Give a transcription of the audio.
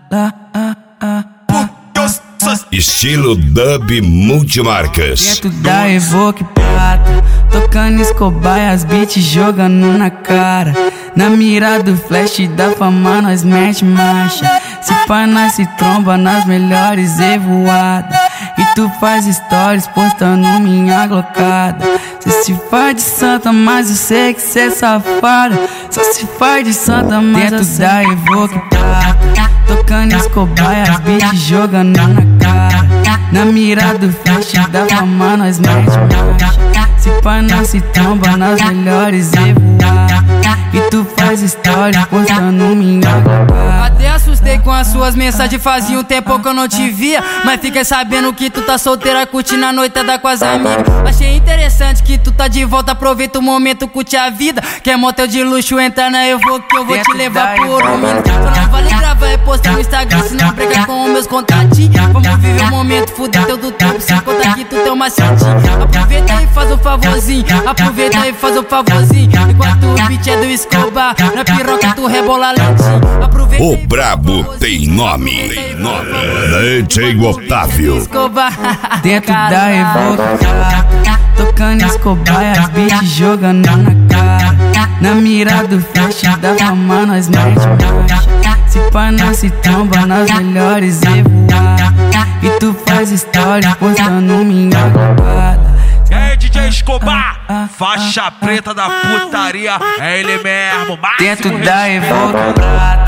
Estilo dub multimarcas. Dentro da Evoque Prata, tocando Escobar e as beats jogando na cara. Na mira do flash da fama nós mete marcha. Se pá nós se tromba nas melhores evoadas. E tu faz stories postando minha glocada. Cê se faz de santa, mas eu sei que cê é safada. Só se faz de santa, mas dentro da Evoque Prata, tocando Escobar e as beats jogando na cara. Na mira do flash da fama nós mete marcha. Se pá nós se tromba nas melhores evoadas. E tu faz stories postando minha glocada. Até assustei com as suas mensagens, fazia um tempo que eu não te via. Mas fiquei sabendo que tu tá solteira, curtindo a noitada com as amigas. Achei interessante que tu tá de volta, aproveita o momento, curte a vida. Quer motel de luxo, entra na Evoque que eu vou te levar por um minuto. Só não vale gravar e postar no Instagram, senão briga com os meus contatinhos. Vamos viver o momento, fuder teu do tempo, sem contar que tu tem uma macetinho. Aproveita e faz o favorzinho, aproveita e faz o favorzinho. Enquanto o beat é do Escobar, na piroca tu rebola lentinho. Aproveita. O brabo tem nome. DJ Otávio. Dentro da Evoque Prata, tocando Escobar e as beats jogando na cara. Na mira do flash da fama nós mete marcha. Se pá nós se tromba nas melhores evoadas. E tu faz stories postando minha glocada. É DJ Escobar, faixa preta da putaria, é ele mesmo. Dentro da Evoque Prata,